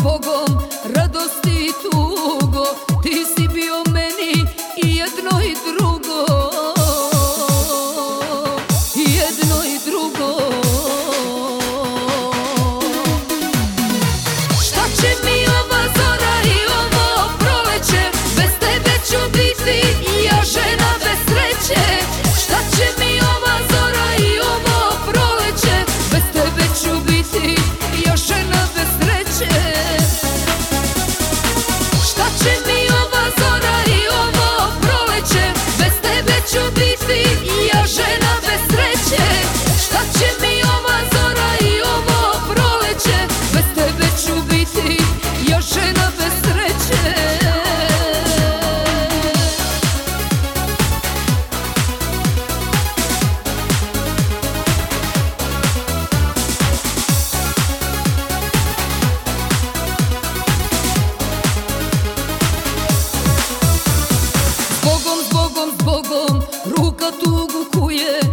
zbogom, radosti i tugo, ti si bio meni i jedno i drugo, i jedno i drugo. Šta će mi ova zora i ovo proleće, bez tebe ću biti ja žena bez sreće. Šta će mi ova zora i ovo proleće, bez tebe ću biti ja žena bez sreće. Šta će mi ova zora i ovo proleće, bez tebe ću biti ja žena bez sreće. Šta će mi ova zora i ovo proleće, bez tebe ću biti ja žena bez sreće. Zbogom, zbogom, zbogom, ruka tugu kuje,